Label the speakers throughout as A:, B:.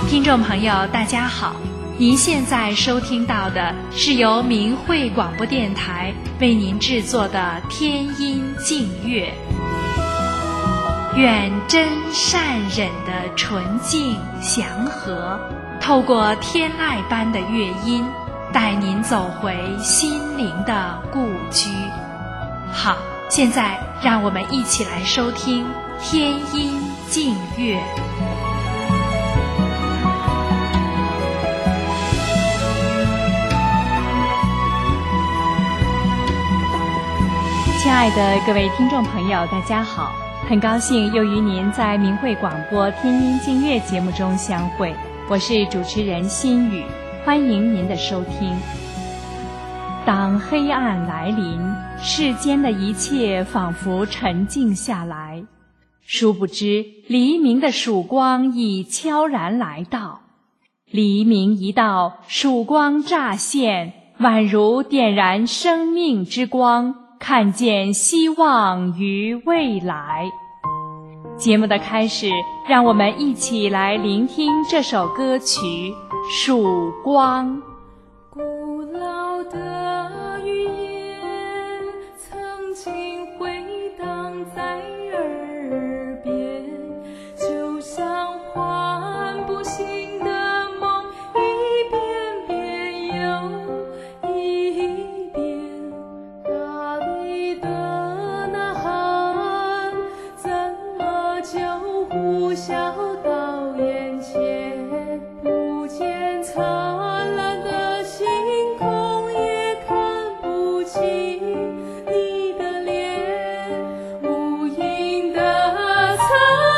A: 听众朋友大家好，您现在收听到的是由明慧广播电台为您制作的天音净乐。愿真善忍的纯净祥和，透过天籁般的乐音，带您走回心灵的故居。好，现在让我们一起来收听天音净乐。亲爱的各位听众朋友大家好，很高兴又与您在明慧广播天音净乐节目中相会，我是主持人心雨，欢迎您的收听。当黑暗来临，世间的一切仿佛沉静下来，殊不知黎明的曙光已悄然来到。黎明一到，曙光乍现，宛如点燃生命之光，看见希望与未来。节目的开始，让我们一起来聆听这首歌曲《曙光》。
B: 古老的语言曾经回荡在耳边，就像唤不醒的梦，一遍遍又一遍。大地的呐喊怎么就呼啸到眼前，不见灿烂的星空，也看不清你的脸，无垠的苍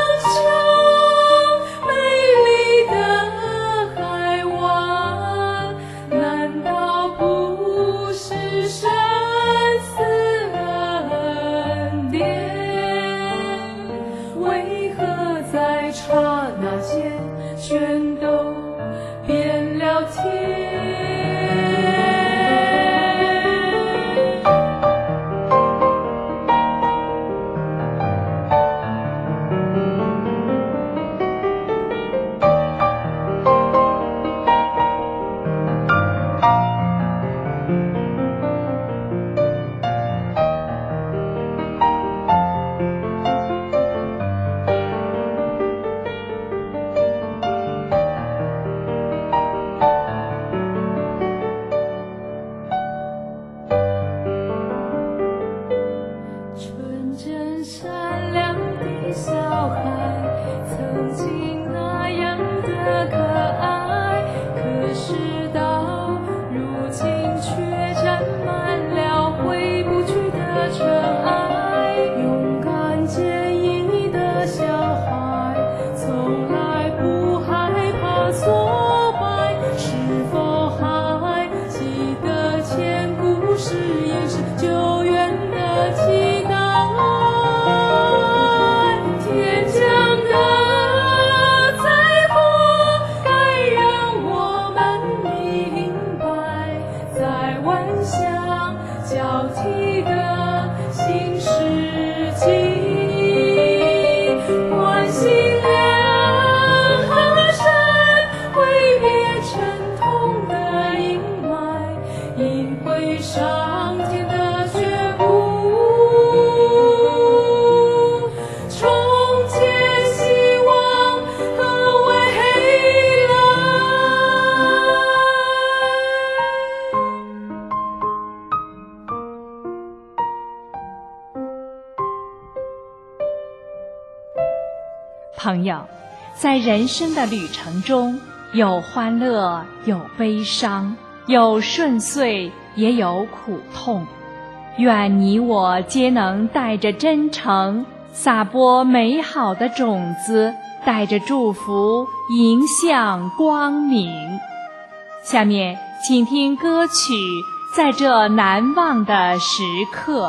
B: 穹，美丽的海湾，难道不是生死恩典？为何在刹那间全都变了天？纯真善良的小孩，曾经那样的可爱，可是到如今却沾满了回不去的尘埃。勇敢坚毅的小孩，从来不害怕挫败，是否还记得千古誓言是救援的期待？天降的灾祸该让我们明白，在万象交替的新世纪，关心两河山，挥别沉痛的阴霾，引回上天的觉悟，重建希望和未来。
A: 朋友，在人生的旅程中，有欢乐，有悲伤，有顺遂，也有苦痛。愿你我皆能带着真诚，撒播美好的种子，带着祝福，迎向光明。下面，请听歌曲《在这难忘的时刻》。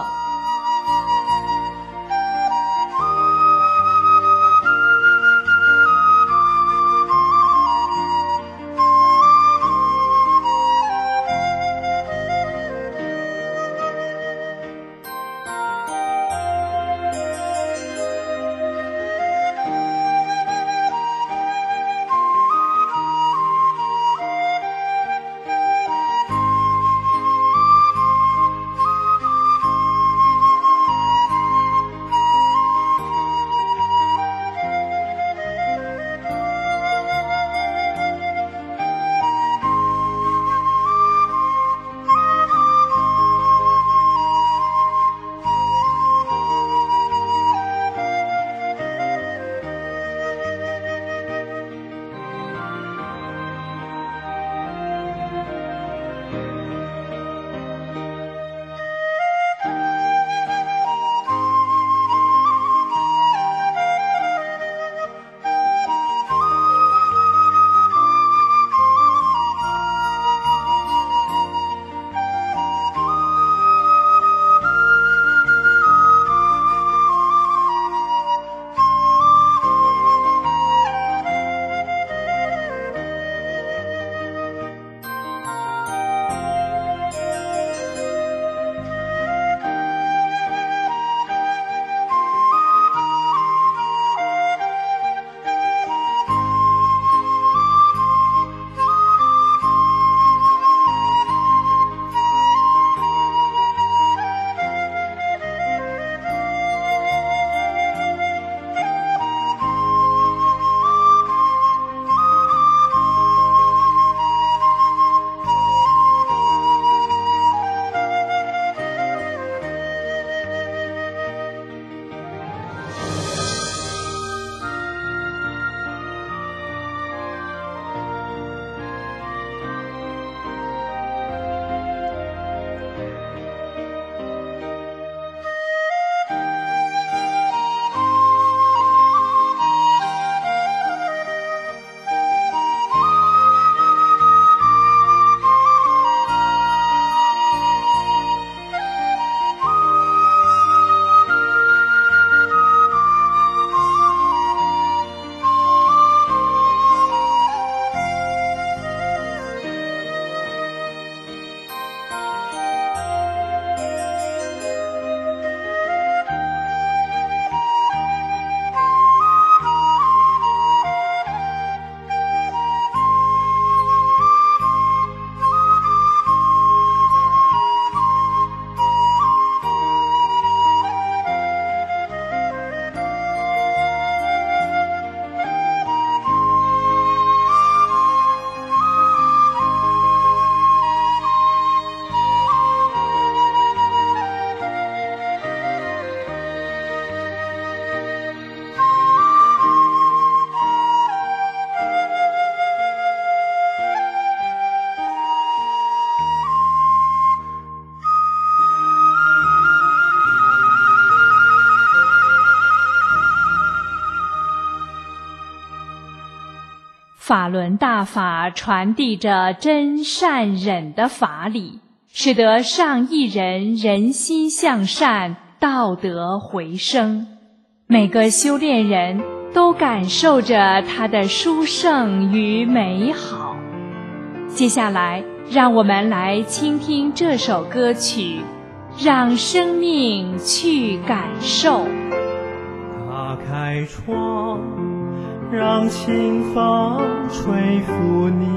A: 法轮大法传递着真善忍的法理，使得上亿人人心向善，道德回升。每个修炼人都感受着它的殊胜与美好。接下来，让我们来倾听这首歌曲，让生命去感受。
C: 打开窗，让清风吹拂你，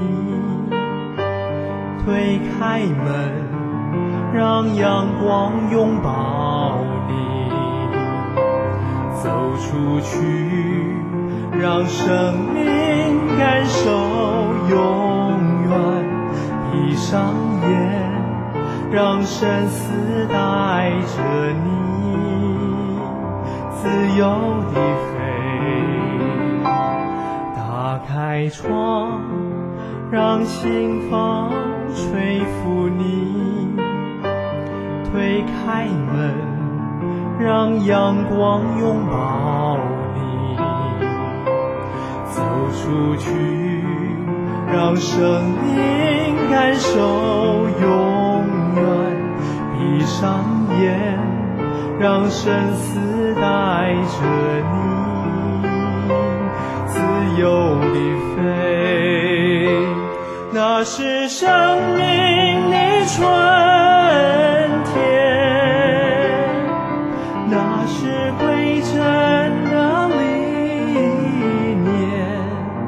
C: 推开门，让阳光拥抱你，走出去，让生命感受永远，闭上眼，让生死带着你自由地飞。打开窗，让清风吹拂你，推开门，让阳光拥抱你，走出去，让生命感受永远，闭上眼，让生死带着你自由地飞。那是生命的春天，那是归真的理念，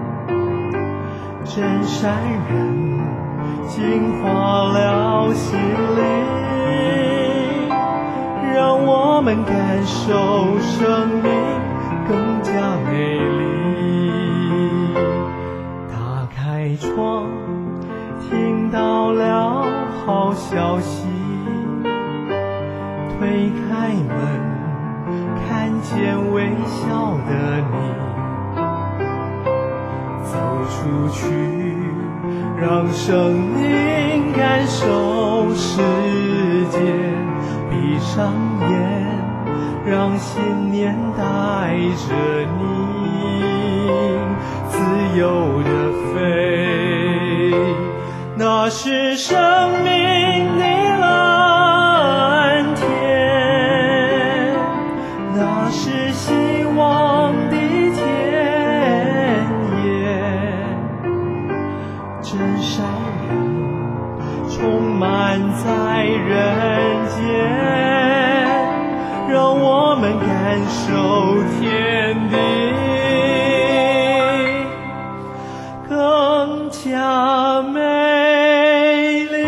C: 真善人净化了心灵，让我们感受生命更加美丽。打开窗，听到了好消息，推开门，看见微笑的你，走出去，让生命感受世界，闭上眼，让信念带着你自由地飞。那是生命的蓝天，那是希望的田野，真善人充满在人间，让我们感受天地更加美丽。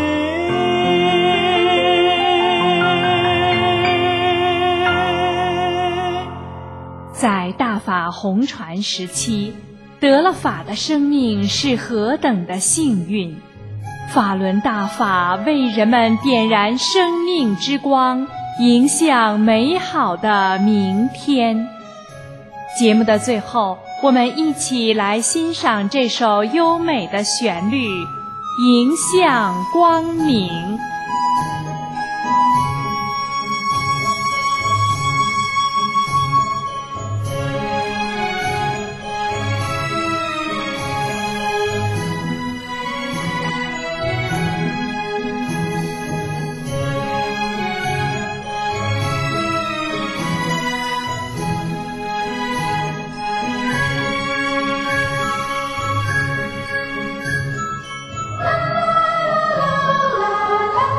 A: 在大法弘传时期，得了法的生命是何等的幸运！法轮大法为人们点燃生命之光，迎向美好的明天。节目的最后，我们一起来欣赏这首优美的旋律，迎向光明。
B: 啦啦啦啦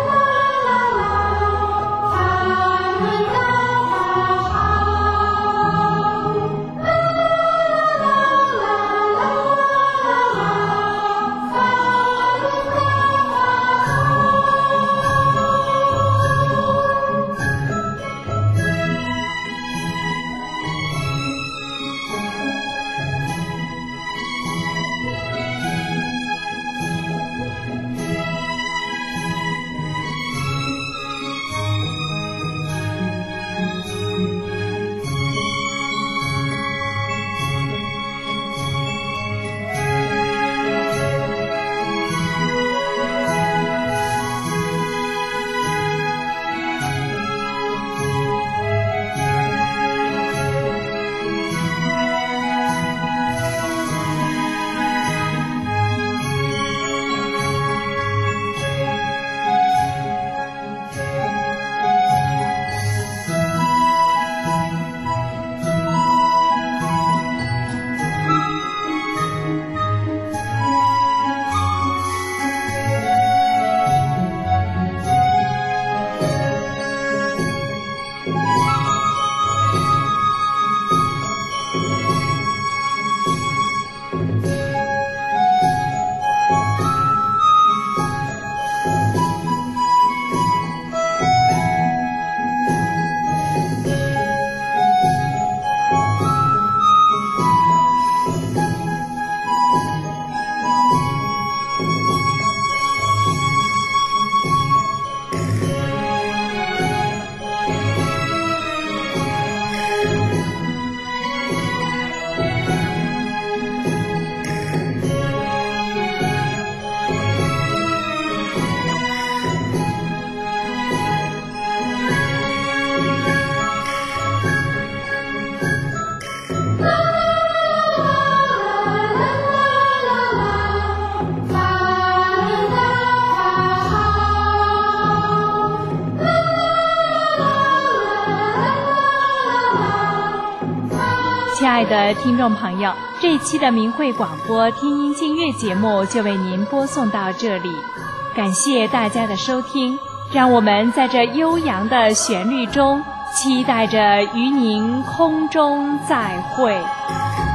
A: 爱的听众朋友，这一期的明慧广播听音静乐节目就为您播送到这里，感谢大家的收听，让我们在这悠扬的旋律中期待着与您空中再会。